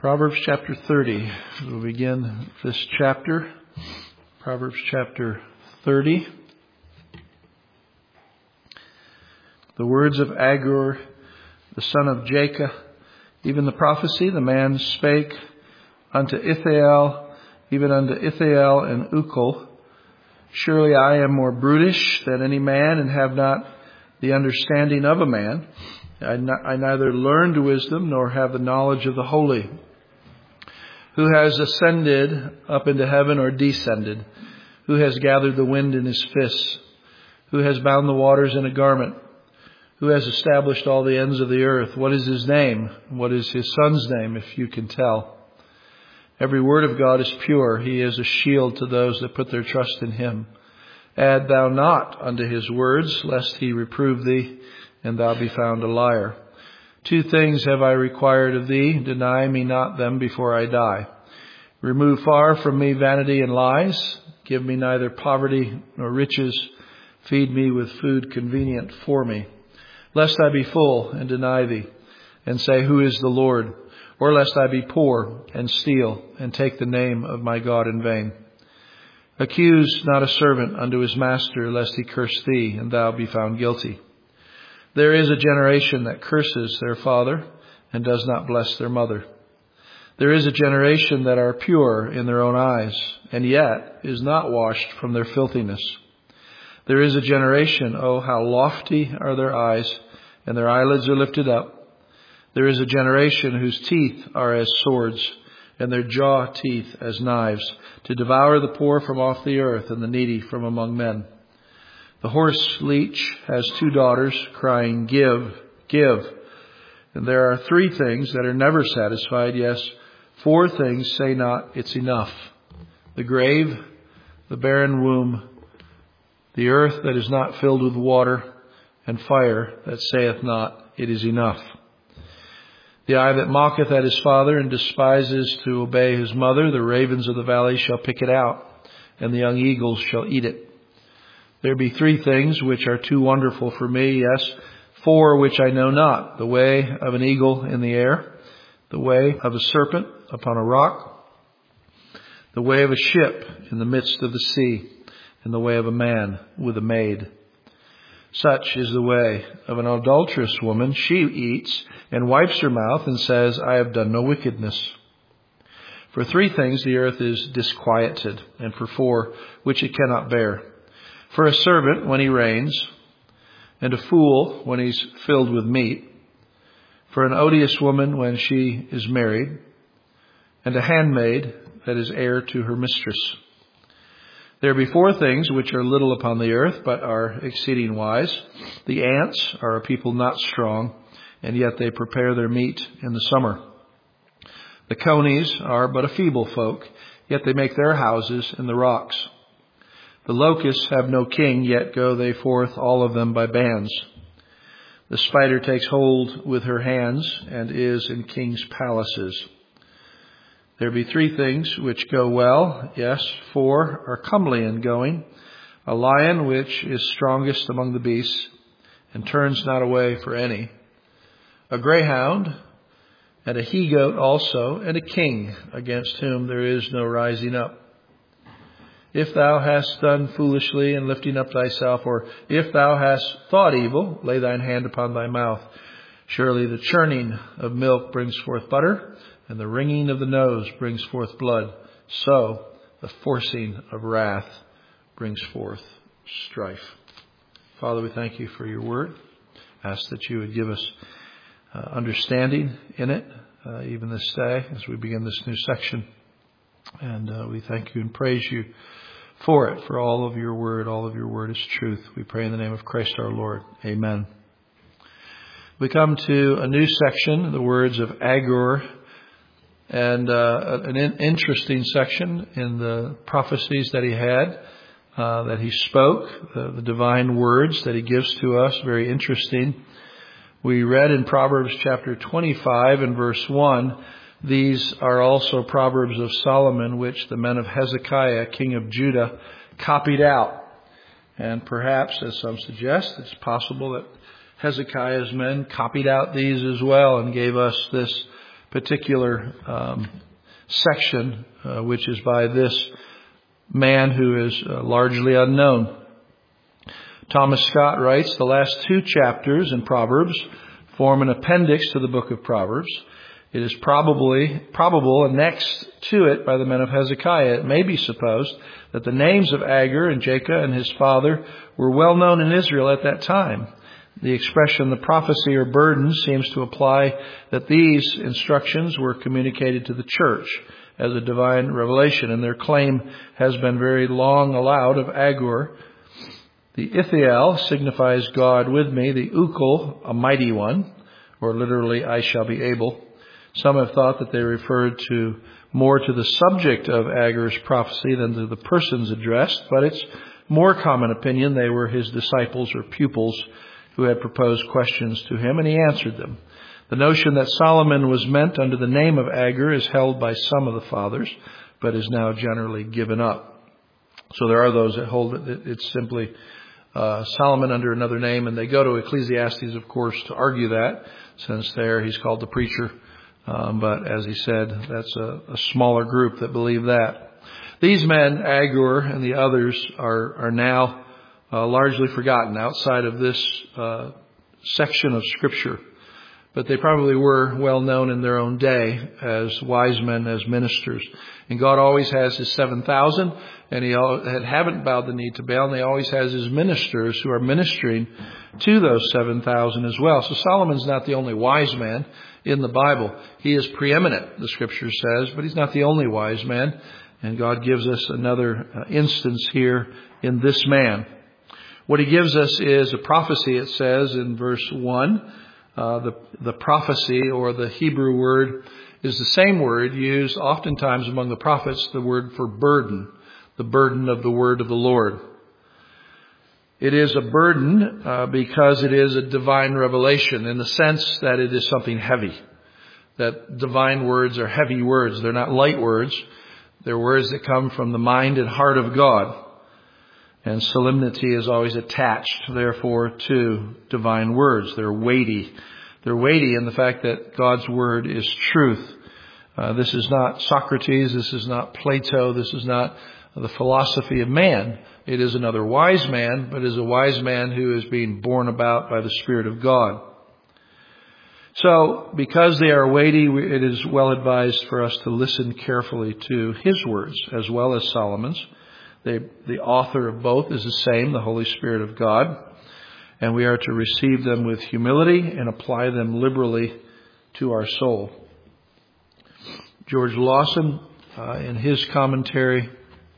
Proverbs chapter 30. We'll begin this chapter. Proverbs chapter 30. The words of Agur, the son of Jacob, even the prophecy, the man spake unto Ithael, even unto Ithael and Ukal. Surely I am more brutish than any man, and have not the understanding of a man. I neither learned wisdom, nor have the knowledge of the holy. Who has ascended up into heaven, or descended? Who has gathered the wind in his fists? Who has bound the waters in a garment? Who has established all the ends of the earth? What is his name? What is his son's name, if you can tell? Every word of God is pure. He is a shield to those that put their trust in him. Add thou not unto his words, lest he reprove thee, and thou be found a liar. 2 things have I required of thee. Deny me not them before I die. Remove far from me vanity and lies. Give me neither poverty nor riches. Feed me with food convenient for me. Lest I be full and deny thee, and say, Who is the Lord? Or lest I be poor and steal, and take the name of my God in vain. Accuse not a servant unto his master, lest he curse thee, and thou be found guilty. There is a generation that curses their father, and does not bless their mother. There is a generation that are pure in their own eyes, and yet is not washed from their filthiness. There is a generation, oh, how lofty are their eyes, and their eyelids are lifted up. There is a generation whose teeth are as swords, and their jaw teeth as knives, to devour the poor from off the earth, and the needy from among men. The horse leech has 2 daughters, crying, Give, give. And there are 3 things that are never satisfied. Yes, 4 things say not, It's enough. The grave, the barren womb, the earth that is not filled with water, and fire that saith not, It is enough. The eye that mocketh at his father, and despises to obey his mother, the ravens of the valley shall pick it out, and the young eagles shall eat it. There be 3 things which are too wonderful for me, yes, 4 which I know not: the way of an eagle in the air, the way of a serpent upon a rock, the way of a ship in the midst of the sea, and the way of a man with a maid. Such is the way of an adulterous woman. She eats and wipes her mouth and says, I have done no wickedness. For 3 things the earth is disquieted, and for 4 which it cannot bear. For a servant when he reigns, and a fool when he's filled with meat. For an odious woman when she is married, and a handmaid that is heir to her mistress. There be 4 things which are little upon the earth, but are exceeding wise. The ants are a people not strong, and yet they prepare their meat in the summer. The conies are but a feeble folk, yet they make their houses in the rocks. The locusts have no king, yet go they forth all of them by bands. The spider takes hold with her hands, and is in kings' palaces. There be 3 things which go well, yes, 4 are comely in going. A lion which is strongest among the beasts, and turns not away for any. A greyhound, and a he-goat also, and a king, against whom there is no rising up. If thou hast done foolishly in lifting up thyself, or if thou hast thought evil, lay thine hand upon thy mouth. Surely the churning of milk brings forth butter, and the wringing of the nose brings forth blood. So the forcing of wrath brings forth strife. Father, we thank you for your word. Ask that you would give us understanding in it, even this day, as we begin this new section. And we thank you and praise you for it, for all of your word. All of your word is truth. We pray in the name of Christ our Lord. Amen. We come to a new section, the words of Agur, and an interesting section in the prophecies that he had, that he spoke, the divine words that he gives to us. Very interesting. We read in Proverbs chapter 25 and verse 1, these are also Proverbs of Solomon, which the men of Hezekiah, king of Judah, copied out. And perhaps, as some suggest, it's possible that Hezekiah's men copied out these as well and gave us this particular section, which is by this man who is largely unknown. Thomas Scott writes, the last 2 chapters in Proverbs form an appendix to the book of Proverbs. It is probable annexed to it by the men of Hezekiah. It may be supposed that the names of Agur and Jacob and his father were well known in Israel at that time. The expression, the prophecy or burden, seems to imply that these instructions were communicated to the church as a divine revelation, and their claim has been very long allowed of Agur. The Ithiel signifies God with me, the Ukal, a mighty one, or literally, I shall be able. Some have thought that they referred more to the subject of Agur's prophecy than to the persons addressed, but it's more common opinion they were his disciples or pupils who had proposed questions to him, and he answered them. The notion that Solomon was meant under the name of Agur is held by some of the fathers, but is now generally given up. So there are those that hold that it's simply Solomon under another name, and they go to Ecclesiastes, of course, to argue that, since there he's called the preacher. But as he said, that's a smaller group that believe that. These men, Agur and the others, are now largely forgotten outside of this section of Scripture. But they probably were well known in their own day as wise men, as ministers. And God always has his 7,000, and he haven't bowed the knee to Baal, and he always has his ministers who are ministering to those 7,000 as well. So Solomon's not the only wise man in the Bible. He is preeminent, the Scripture says, but he's not the only wise man. And God gives us another instance here in this man. What he gives us is a prophecy, it says in verse 1. The prophecy, or the Hebrew word, is the same word used oftentimes among the prophets, the word for burden, the burden of the word of the Lord. It is a burden because it is a divine revelation in the sense that it is something heavy. That divine words are heavy words. They're not light words. They're words that come from the mind and heart of God. And solemnity is always attached, therefore, to divine words. They're weighty. They're weighty in the fact that God's word is truth. This is not Socrates. This is not Plato. This is not the philosophy of man. It is another wise man, but is a wise man who is being borne about by the Spirit of God. So, because they are weighty, it is well advised for us to listen carefully to his words as well as Solomon's. The author of both is the same, the Holy Spirit of God. And we are to receive them with humility and apply them liberally to our soul. George Lawson, in his commentary,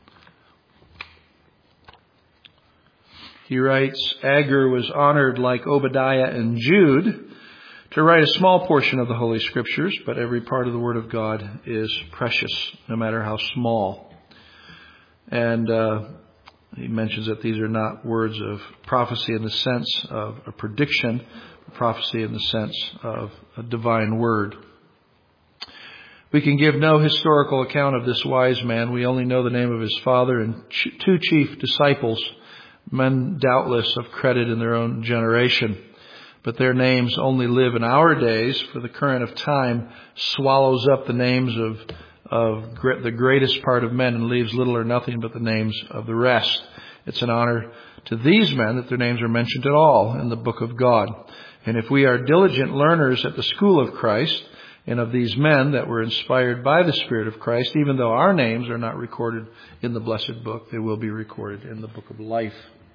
he writes, Agur was honored like Obadiah and Jude to write a small portion of the Holy Scriptures, but every part of the Word of God is precious, no matter how small. And he mentions that these are not words of prophecy in the sense of a prediction, but prophecy in the sense of a divine word. We can give no historical account of this wise man. We only know the name of his father and 2 chief disciples, men doubtless of credit in their own generation. But their names only live in our days, for the current of time swallows up the names of the greatest part of men and leaves little or nothing but the names of the rest. It's an honor to these men that their names are mentioned at all in the book of God. And if we are diligent learners at the school of Christ and of these men that were inspired by the Spirit of Christ, even though our names are not recorded in the blessed book, they will be recorded in the book of life.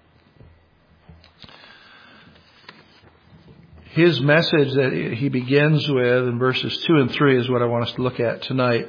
His message that he begins with in verses 2 and 3 is what I want us to look at tonight.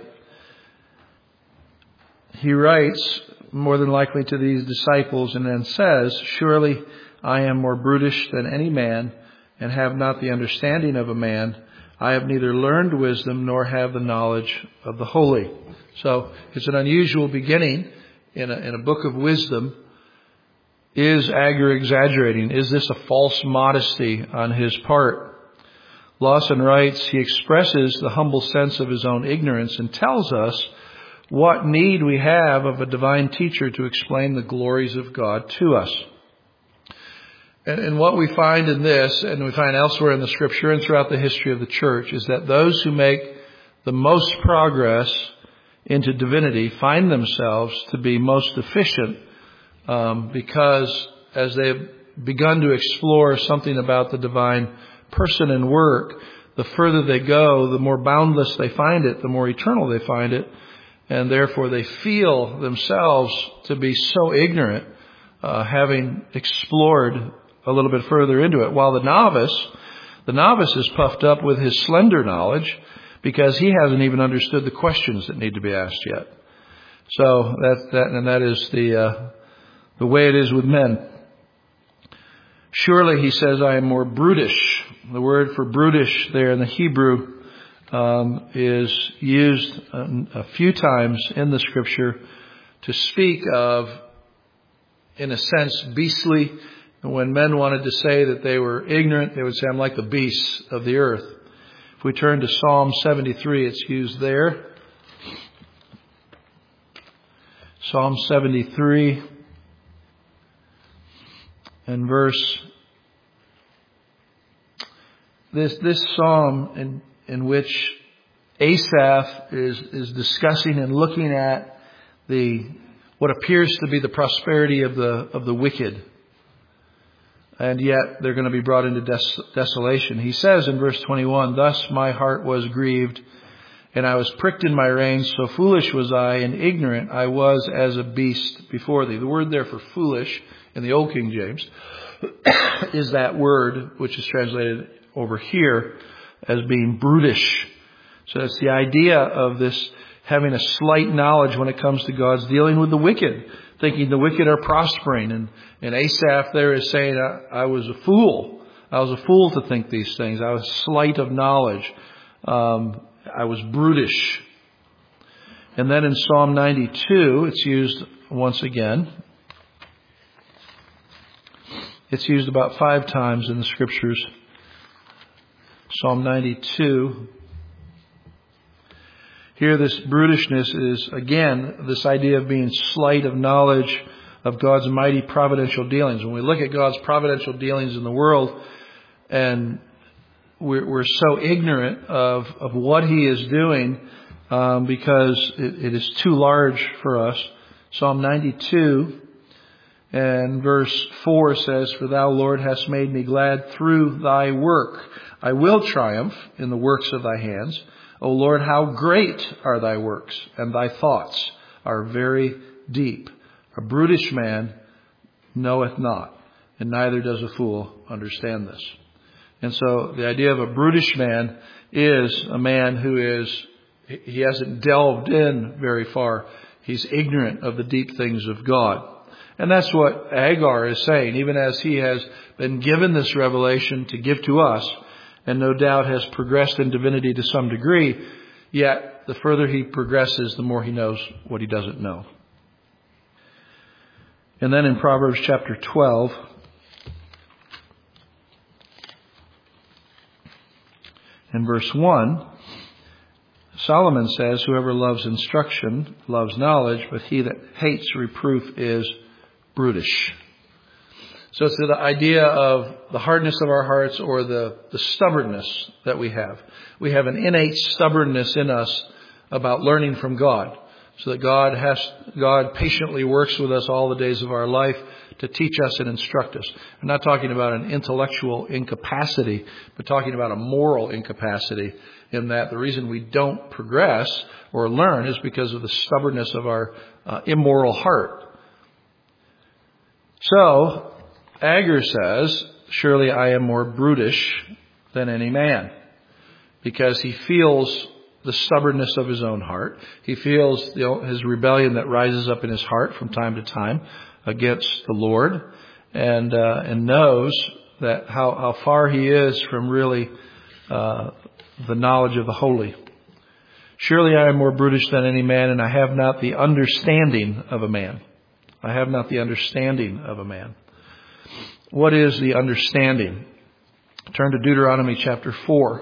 He writes, more than likely to these disciples, and then says, Surely I am more brutish than any man, and have not the understanding of a man. I have neither learned wisdom, nor have the knowledge of the holy. So it's an unusual beginning in a book of wisdom. Is Agur exaggerating? Is this a false modesty on his part? Lawson writes, he expresses the humble sense of his own ignorance and tells us what need we have of a divine teacher to explain the glories of God to us. And what we find in this, and we find elsewhere in the Scripture and throughout the history of the church, is that those who make the most progress into divinity find themselves to be most efficient because as they've begun to explore something about the divine person and work, the further they go, the more boundless they find it, the more eternal they find it, and therefore they feel themselves to be so ignorant, having explored a little bit further into it. While the novice is puffed up with his slender knowledge because he hasn't even understood the questions that need to be asked yet. So that is the way it is with men. Surely, he says, I am more brutish. The word for brutish there in the Hebrew is used a few times in the Scripture to speak of, in a sense, beastly. When men wanted to say that they were ignorant, they would say, I'm like the beasts of the earth. If we turn to Psalm 73, it's used there. Psalm 73 and verse. This psalm in which Asaph is discussing and looking at what appears to be the prosperity of the wicked, and yet they're going to be brought into desolation. He says in verse 21, thus my heart was grieved, and I was pricked in my reins. So foolish was I, and ignorant I was as a beast before thee. The word there for foolish in the Old King James is that word which is translated over here as being brutish. So that's the idea of this having a slight knowledge when it comes to God's dealing with the wicked, thinking the wicked are prospering. And Asaph there is saying, I was a fool. I was a fool to think these things. I was slight of knowledge. I was brutish. And then in Psalm 92, it's used once again. It's used about 5 times in the Scriptures. Psalm 92. Here this brutishness is, again, this idea of being slight of knowledge of God's mighty providential dealings. When we look at God's providential dealings in the world, and we're so ignorant of what He is doing because it is too large for us. Psalm 92 and verse 4 says, for thou, Lord, hast made me glad through thy work. I will triumph in the works of thy hands. O Lord, how great are thy works, and thy thoughts are very deep. A brutish man knoweth not, and neither does a fool understand this. And so the idea of a brutish man is a man he hasn't delved in very far. He's ignorant of the deep things of God. And that's what Agar is saying, even as he has been given this revelation to give to us, and no doubt has progressed in divinity to some degree, yet the further he progresses, the more he knows what he doesn't know. And then in Proverbs chapter 12, in verse 1, Solomon says, whoever loves instruction loves knowledge, but he that hates reproof is brutish. So it's the idea of the hardness of our hearts, or the stubbornness that we have. We have an innate stubbornness in us about learning from God. So that God patiently works with us all the days of our life to teach us and instruct us. I'm not talking about an intellectual incapacity, but talking about a moral incapacity, in that the reason we don't progress or learn is because of the stubbornness of our immoral heart. So Agur says, surely I am more brutish than any man, because he feels the stubbornness of his own heart. He feels his rebellion that rises up in his heart from time to time against the Lord, and knows that how far he is from really the knowledge of the holy. Surely I am more brutish than any man, and I have not the understanding of a man. I have not the understanding of a man. What is the understanding? Turn to Deuteronomy chapter 4.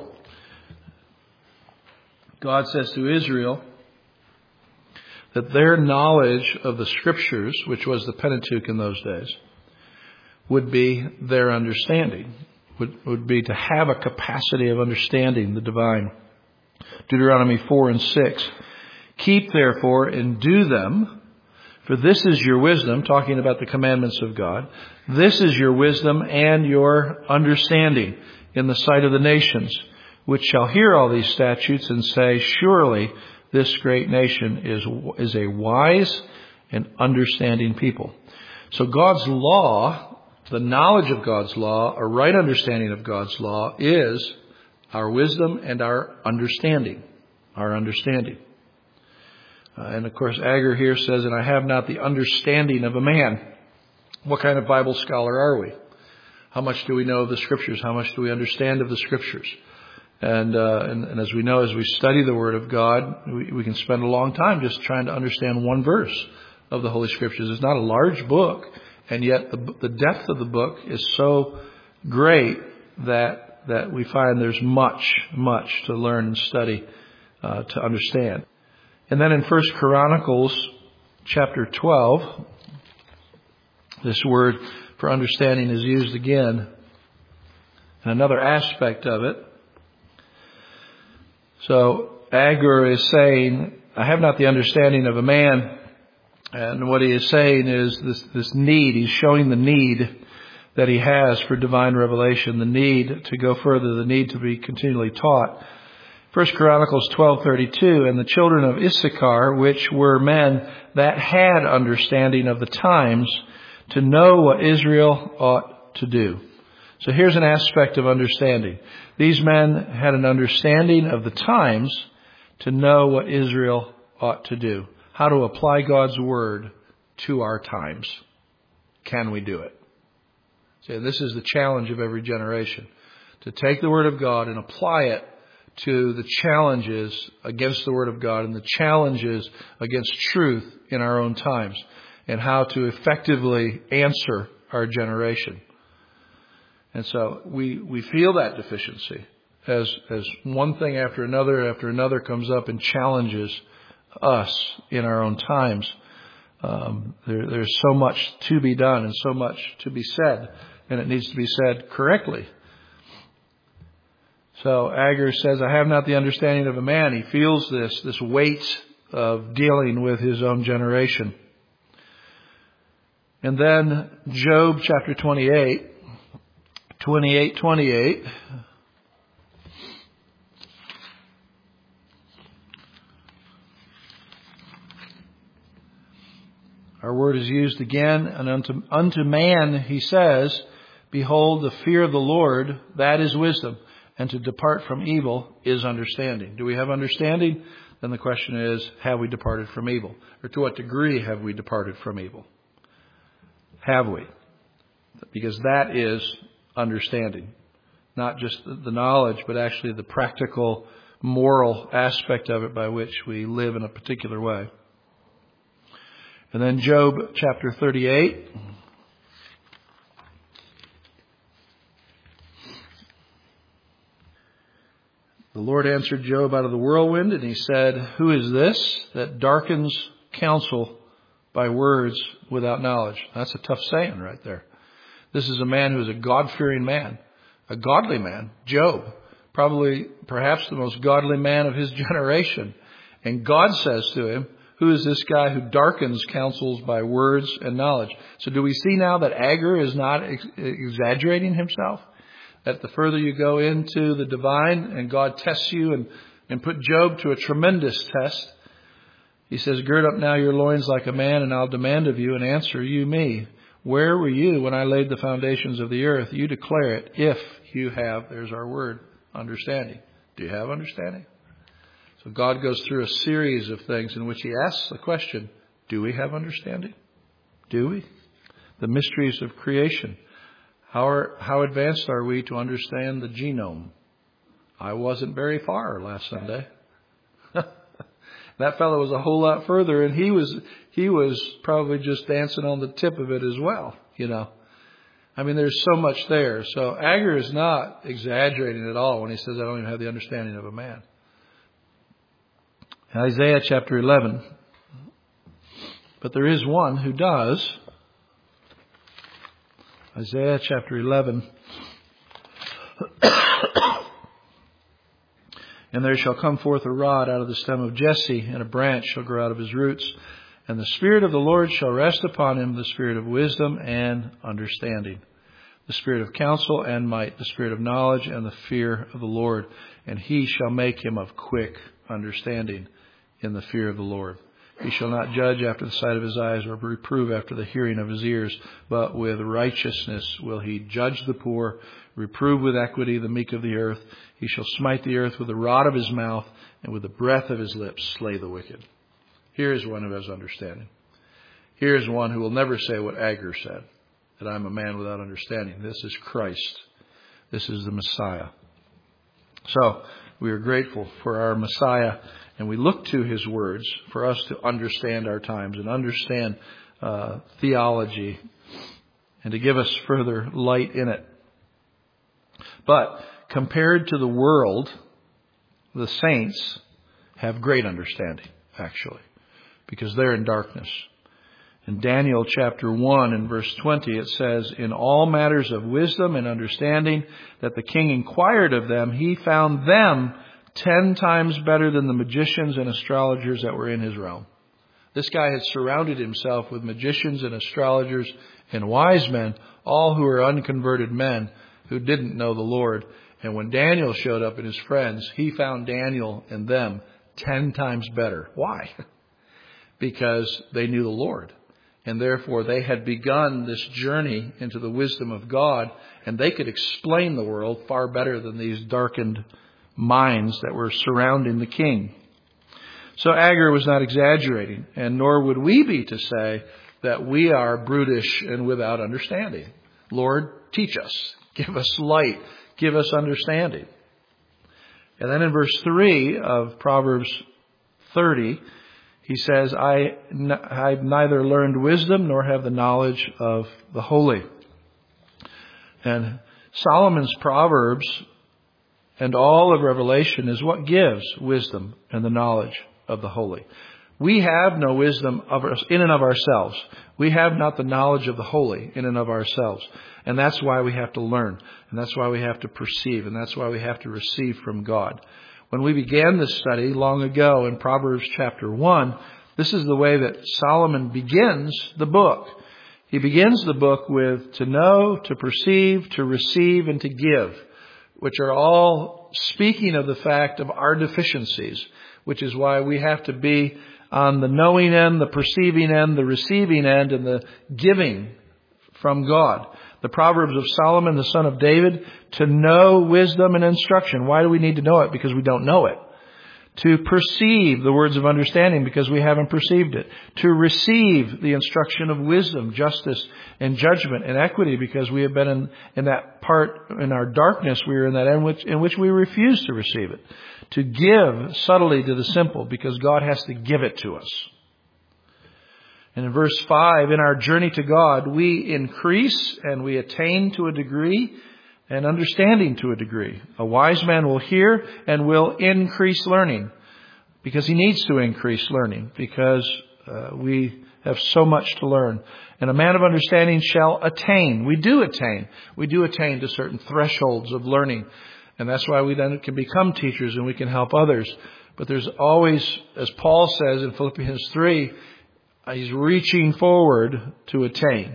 God says to Israel that their knowledge of the Scriptures, which was the Pentateuch in those days, would be their understanding, would be to have a capacity of understanding the divine. Deuteronomy 4 and 6. Keep therefore and do them, for this is your wisdom, talking about the commandments of God. This is your wisdom and your understanding in the sight of the nations, which shall hear all these statutes and say, surely this great nation is a wise and understanding people. So God's law, the knowledge of God's law, a right understanding of God's law, is our wisdom and our understanding. Our understanding. And of course, Agur here says, and I have not the understanding of a man. What kind of Bible scholar are we? How much do we know of the Scriptures? How much do we understand of the Scriptures? And as we know, as we study the Word of God, we can spend a long time just trying to understand one verse of the Holy Scriptures. It's not a large book, and yet the depth of the book is so great that we find there's much to learn and study to understand. And then in 1 Chronicles chapter 12, this word for understanding is used again. And another aspect of it. So Agur is saying, I have not the understanding of a man. And what he is saying is this need. He's showing the need that he has for divine revelation, the need to go further, the need to be continually taught. 1 Chronicles 12:32, and the children of Issachar, which were men that had understanding of the times, to know what Israel ought to do. So here's an aspect of understanding. These men had an understanding of the times to know what Israel ought to do. How to apply God's Word to our times. Can we do it? So this is the challenge of every generation. To take the Word of God and apply it to the challenges against the Word of God and the challenges against truth in our own times, and how to effectively answer our generation. And so we feel that deficiency as one thing after another comes up and challenges us in our own times. There's so much to be done and so much to be said, and it needs to be said correctly. So Agur says, I have not the understanding of a man. He feels this weight of dealing with his own generation. And then Job chapter 28. Our word is used again, and unto man he says, behold, the fear of the Lord, that is wisdom, and to depart from evil is understanding. Do we have understanding? Then the question is, have we departed from evil? Or to what degree have we departed from evil? Have we? Because that is understanding. Not just the knowledge, but actually the practical, moral aspect of it by which we live in a particular way. And then Job chapter 38. The Lord answered Job out of the whirlwind, and he said, who is this that darkens counsel by words without knowledge? That's a tough saying right there. This is a man who is a God-fearing man, a godly man, Job, perhaps the most godly man of his generation. And God says to him, who is this guy who darkens counsels by words and knowledge? So do we see now that Agur is not exaggerating himself? That the further you go into the divine and God tests you and put Job to a tremendous test, he says, gird up now your loins like a man, and I'll demand of you and answer you me. Where were you when I laid the foundations of the earth? You declare it if you have, there's our word, understanding. Do you have understanding? So God goes through a series of things in which he asks the question, do we have understanding? Do we? The mysteries of creation. How advanced are we to understand the genome? I wasn't very far last Sunday. That fellow was a whole lot further, and he was probably just dancing on the tip of it as well, you know. I mean, there's so much there. So Agur is not exaggerating at all when he says, I don't even have the understanding of a man. Isaiah chapter 11. But there is one who does. Isaiah chapter 11. And there shall come forth a rod out of the stem of Jesse, and a branch shall grow out of his roots. And the Spirit of the Lord shall rest upon him, the Spirit of wisdom and understanding, the Spirit of counsel and might, the Spirit of knowledge and the fear of the Lord. And he shall make him of quick understanding in the fear of the Lord. He shall not judge after the sight of his eyes, or reprove after the hearing of his ears, but with righteousness will he judge the poor, reprove with equity the meek of the earth. He shall smite the earth with the rod of his mouth, and with the breath of his lips slay the wicked. Here is one who has understanding. Here is one who will never say what Agur said, that I'm a man without understanding. This is Christ. This is the Messiah. So, we are grateful for our Messiah, and we look to his words for us to understand our times and understand theology and to give us further light in it. But compared to the world, the saints have great understanding, actually, because they're in darkness. In Daniel chapter 1 and verse 20, it says, in all matters of wisdom and understanding that the king inquired of them, he found them 10 times better than the magicians and astrologers that were in his realm. This guy had surrounded himself with magicians and astrologers and wise men, all who were unconverted men who didn't know the Lord. And when Daniel showed up and his friends, he found Daniel and them 10 times better. Why? Because they knew the Lord. And therefore they had begun this journey into the wisdom of God, and they could explain the world far better than these darkened minds that were surrounding the king. So Agur was not exaggerating, and nor would we be to say that we are brutish and without understanding. Lord, teach us. Give us light. Give us understanding. And then in verse 3 of Proverbs 30, he says, I've neither learned wisdom nor have the knowledge of the holy. And Solomon's Proverbs and all of Revelation is what gives wisdom and the knowledge of the holy. We have no wisdom in and of ourselves. We have not the knowledge of the holy in and of ourselves. And that's why we have to learn. And that's why we have to perceive. And that's why we have to receive from God. When we began this study long ago in Proverbs chapter 1, this is the way that Solomon begins the book. He begins the book with to know, to perceive, to receive, and to give, which are all speaking of the fact of our deficiencies, which is why we have to be on the knowing end, the perceiving end, the receiving end, and the giving from God. The Proverbs of Solomon, the son of David, to know wisdom and instruction. Why do we need to know it? Because we don't know it. To perceive the words of understanding because we haven't perceived it. To receive the instruction of wisdom, justice, and judgment and equity because we have been in that part, in our darkness, we are in that in which we refuse to receive it. To give subtly to the simple because God has to give it to us. And in verse 5, in our journey to God, we increase and we attain to a degree and understanding to a degree. A wise man will hear and will increase learning because he needs to increase learning because we have so much to learn. And a man of understanding shall attain. We do attain. We do attain to certain thresholds of learning. And that's why we then can become teachers and we can help others. But there's always, as Paul says in Philippians 3, he's reaching forward to attain,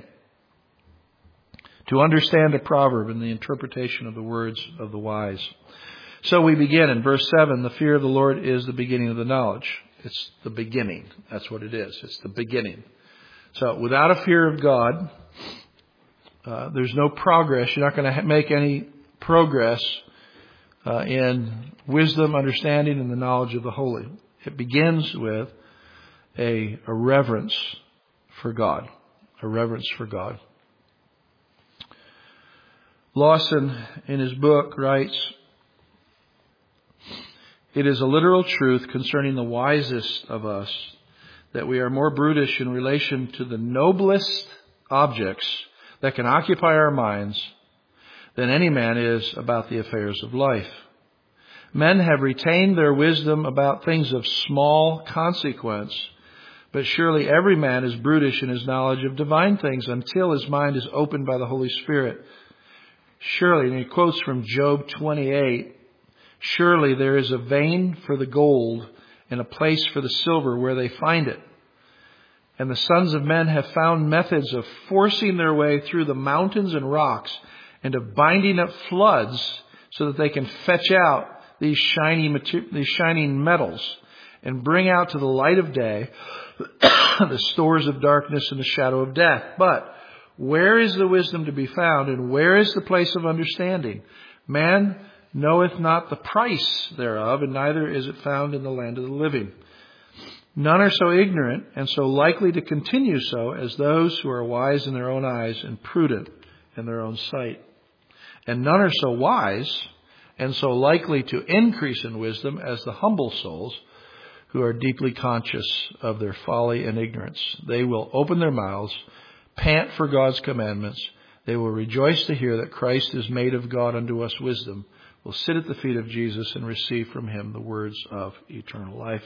to understand a proverb and the interpretation of the words of the wise. So we begin in verse 7, the fear of the Lord is the beginning of the knowledge. It's the beginning. That's what it is. It's the beginning. So without a fear of God, there's no progress. You're not going to make any progress in wisdom, understanding, and the knowledge of the holy. It begins with a reverence for God. A reverence for God. Lawson, in his book, writes, it is a literal truth concerning the wisest of us that we are more brutish in relation to the noblest objects that can occupy our minds than any man is about the affairs of life. Men have retained their wisdom about things of small consequence, but surely every man is brutish in his knowledge of divine things until his mind is opened by the Holy Spirit. Surely, and he quotes from Job 28, Surely there is a vein for the gold and a place for the silver where they find it. And the sons of men have found methods of forcing their way through the mountains and rocks and of binding up floods so that they can fetch out these shining metals and bring out to the light of day the stores of darkness and the shadow of death. But where is the wisdom to be found, and where is the place of understanding? Man knoweth not the price thereof, and neither is it found in the land of the living. None are so ignorant and so likely to continue so as those who are wise in their own eyes and prudent in their own sight. And none are so wise and so likely to increase in wisdom as the humble souls who are deeply conscious of their folly and ignorance. They will open their mouths, pant for God's commandments. They will rejoice to hear that Christ is made of God unto us wisdom, will sit at the feet of Jesus and receive from him the words of eternal life.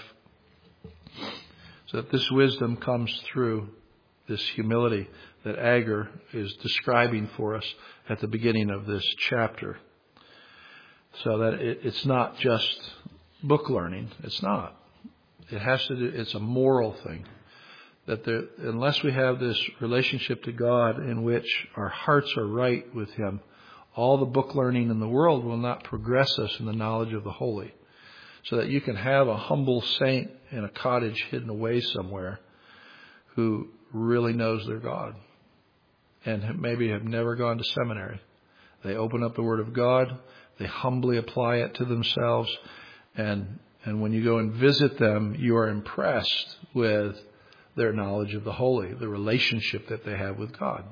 So that this wisdom comes through this humility that Agur is describing for us at the beginning of this chapter. So that it's not just book learning. It's not. It has to do, it's a moral thing. That unless we have this relationship to God in which our hearts are right with him, all the book learning in the world will not progress us in the knowledge of the holy. So that you can have a humble saint in a cottage hidden away somewhere who really knows their God and maybe have never gone to seminary. They open up the Word of God, they humbly apply it to themselves, and when you go and visit them, you are impressed with their knowledge of the holy, the relationship that they have with God.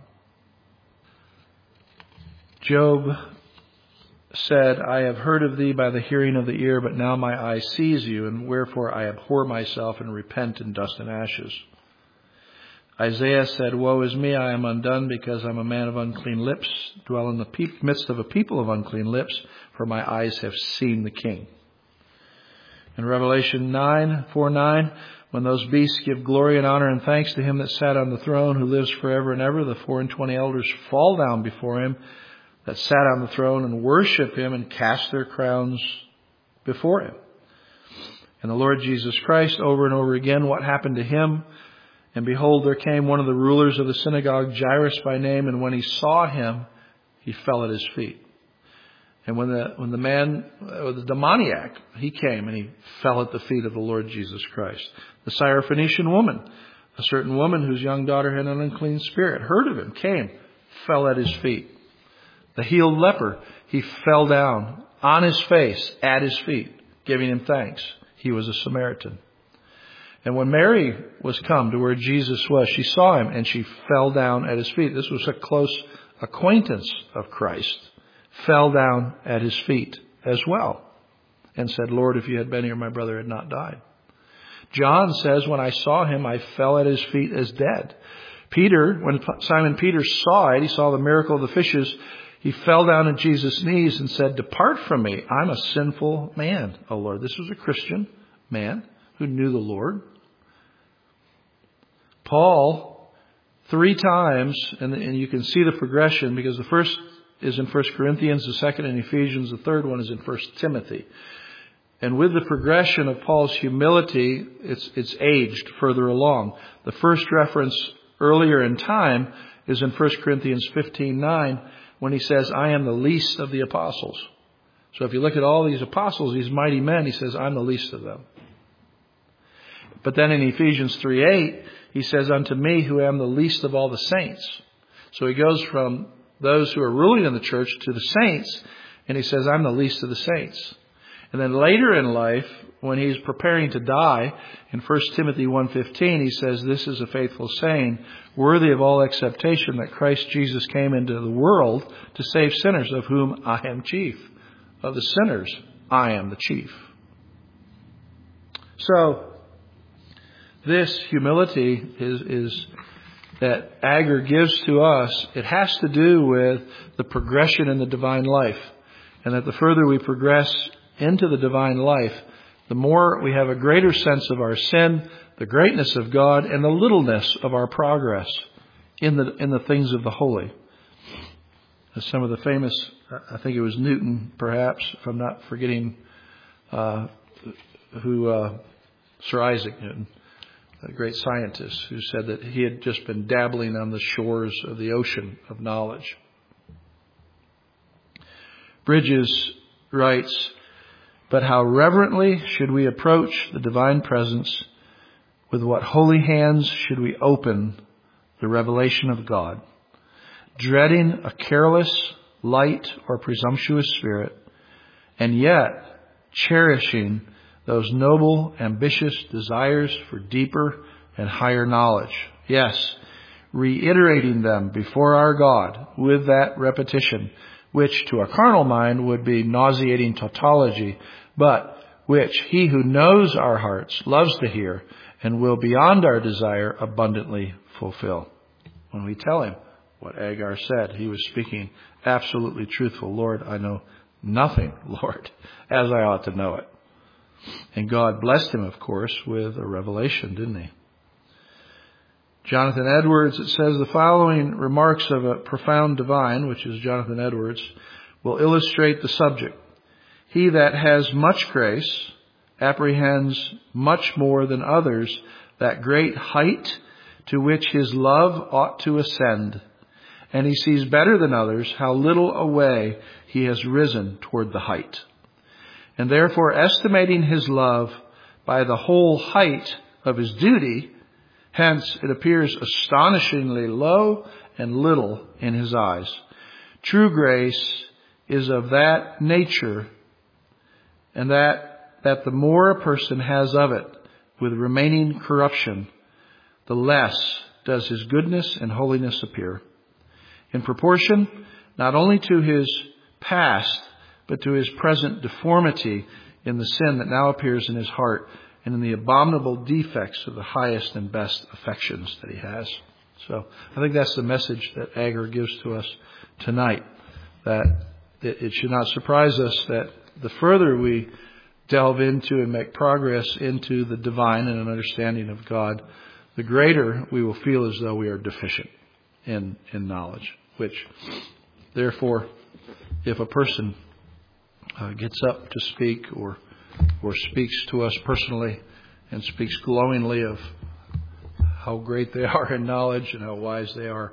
Job said, I have heard of thee by the hearing of the ear, but now my eye sees you, and wherefore I abhor myself and repent in dust and ashes. Isaiah said, woe is me, I am undone, because I'm a man of unclean lips, dwell in the midst of a people of unclean lips, for my eyes have seen the King. In Revelation 4:9, when those beasts give glory and honor and thanks to him that sat on the throne, who lives forever and ever, the 24 elders fall down before him that sat on the throne and worship him and cast their crowns before him. And the Lord Jesus Christ, over and over again, what happened to him? And behold, there came one of the rulers of the synagogue, Jairus by name, and when he saw him, he fell at his feet. And when the man, the demoniac, he came and he fell at the feet of the Lord Jesus Christ. The Syrophoenician woman, a certain woman whose young daughter had an unclean spirit, heard of him, came, fell at his feet. The healed leper, he fell down on his face at his feet, giving him thanks. He was a Samaritan. And when Mary was come to where Jesus was, she saw him and she fell down at his feet. This was a close acquaintance of Christ. Fell down at his feet as well and said, Lord, if you had been here, my brother had not died. John says, when I saw him, I fell at his feet as dead. Peter, when Simon Peter saw it, he saw the miracle of the fishes, he fell down at Jesus' knees and said, depart from me. I'm a sinful man, O Lord. This was a Christian man who knew the Lord. Paul, 3 times, and you can see the progression because the first is in 1 Corinthians, the second in Ephesians, the third one is in 1 Timothy. And with the progression of Paul's humility, it's aged further along. The first reference earlier in time is in 1 Corinthians 15:9 when he says, I am the least of the apostles. So if you look at all these apostles, these mighty men, he says, I'm the least of them. But then in Ephesians 3:8, he says, unto me who am the least of all the saints. So he goes from those who are ruling in the church to the saints, and he says, I'm the least of the saints. And then later in life, when he's preparing to die, in 1 Timothy 1:15, he says, this is a faithful saying, worthy of all acceptation, that Christ Jesus came into the world to save sinners, of whom I am chief. Of the sinners, I am the chief. So, this humility is that Agur gives to us, it has to do with the progression in the divine life. And that the further we progress into the divine life, the more we have a greater sense of our sin, the greatness of God, and the littleness of our progress in the things of the holy. As some of the famous, I think it was Newton, perhaps, if I'm not forgetting Sir Isaac Newton, a great scientist, who said that he had just been dabbling on the shores of the ocean of knowledge. Bridges writes, "But how reverently should we approach the divine presence? With what holy hands should we open the revelation of God? Dreading a careless, light, or presumptuous spirit, and yet cherishing those noble, ambitious desires for deeper and higher knowledge. Yes, reiterating them before our God with that repetition, which to a carnal mind would be nauseating tautology, but which he who knows our hearts loves to hear and will beyond our desire abundantly fulfill." When we tell him what Agar said, he was speaking absolutely truthful. "Lord, I know nothing, Lord, as I ought to know it." And God blessed him, of course, with a revelation, didn't he? Jonathan Edwards, it says, the following remarks of a profound divine, which is Jonathan Edwards, will illustrate the subject. "He that has much grace apprehends much more than others that great height to which his love ought to ascend, and he sees better than others how little away he has risen toward the height. And therefore, estimating his love by the whole height of his duty, hence it appears astonishingly low and little in his eyes. True grace is of that nature, and that the more a person has of it with remaining corruption, the less does his goodness and holiness appear. In proportion, not only to his past, but to his present deformity in the sin that now appears in his heart and in the abominable defects of the highest and best affections that he has." So I think that's the message that Agar gives to us tonight, that it should not surprise us that the further we delve into and make progress into the divine and an understanding of God, the greater we will feel as though we are deficient in knowledge, which therefore, if a person gets up to speak or speaks to us personally and speaks glowingly of how great they are in knowledge and how wise they are,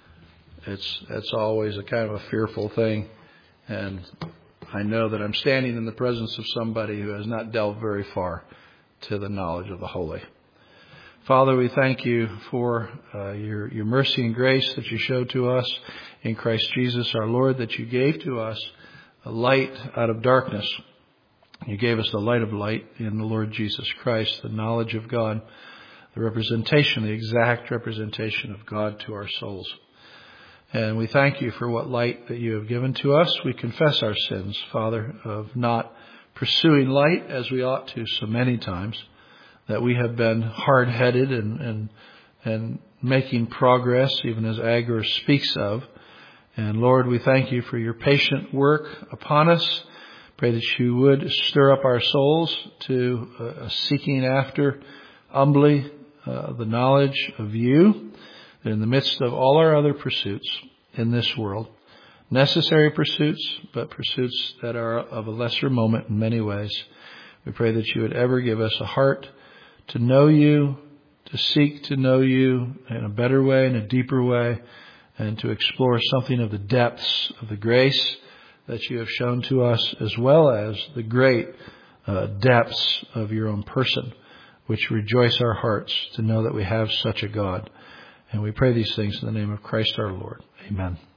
it's always a kind of a fearful thing. And I know that I'm standing in the presence of somebody who has not delved very far to the knowledge of the holy. Father, we thank you for your mercy and grace that you showed to us in Christ Jesus our Lord, that you gave to us a light out of darkness. You gave us the light of light in the Lord Jesus Christ, the knowledge of God, the representation, the exact representation of God to our souls. And we thank you for what light that you have given to us. We confess our sins, Father, of not pursuing light as we ought to so many times, that we have been hard-headed and making progress, even as Agar speaks of. And Lord, we thank you for your patient work upon us. Pray that you would stir up our souls to seeking after humbly the knowledge of you, that in the midst of all our other pursuits in this world, necessary pursuits, but pursuits that are of a lesser moment in many ways, we pray that you would ever give us a heart to know you, to seek to know you in a better way, in a deeper way, and to explore something of the depths of the grace that you have shown to us, as well as the great depths of your own person, which rejoice our hearts to know that we have such a God. And we pray these things in the name of Christ our Lord. Amen.